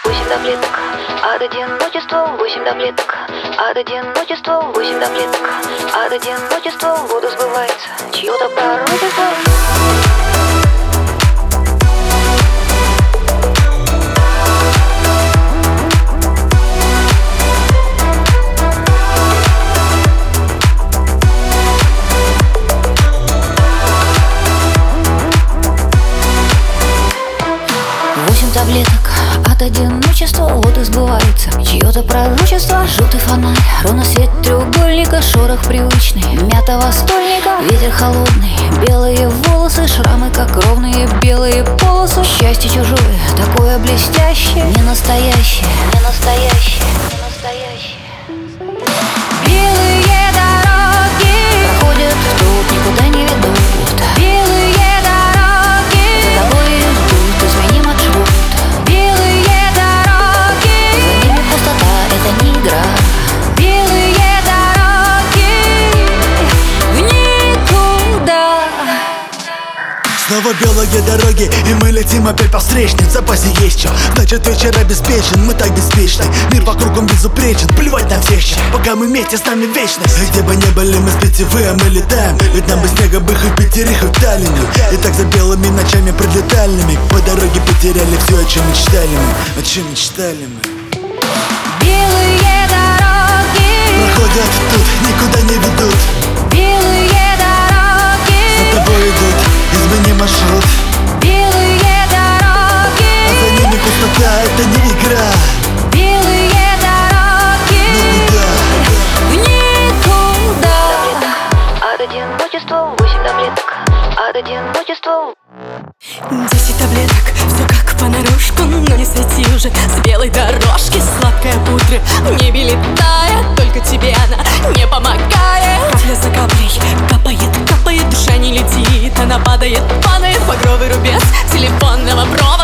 8 таблеток. От одиночества 8 таблеток. От одиночества 8 таблеток. От одиночества воду сбывается чье-то пророчество. 8 таблеток от одиночества вот и сбывается чье-то пророчество. Желтый фонарь, ровно свет треугольника, шорох привычный, мятого стольника, ветер холодный, белые волосы, шрамы как ровные белые полосы. Счастье чужое, такое блестящее, не настоящее, не настоящее, не настоящее. Белые дороги проходят тут, никуда не ведут. Белые дороги за тобой идут, измени маршрут. Белые дороги, за ними пустота, это не игра. Белые дороги в никуда. Снова белые дороги, и мы летим опять по встречной. В запасе есть что, значит вечер обеспечен. Мы так беспечны, мир вокруг он безупречен. Плевать на всех, пока мы вместе, с нами вечность. Где бы ни были мы с пятивы, а мы летаем. Ведь нам бы снега бы хоть пятерых и в Таллине. И так за белыми ночами пролетальными по дороге потеряли все, о чем мечтали мы. О чем мечтали мы. Белые дороги проходят тут, никуда не ведут. Белые дороги за тобой идут, измени маршрут. Белые дороги, а за ними пустота, это не игра. Белые дороги, ну куда? в никуда. От одиночества 8 таблеток. От одиночества 10 таблеток, все как понарошку, но не свети уже с белой дорожки. Сладкая пудра в небе летает, только тебе она не помогает. Капля за каплей капает, капает, душа не летит, она падает, падает багровый рубец телефонного провода.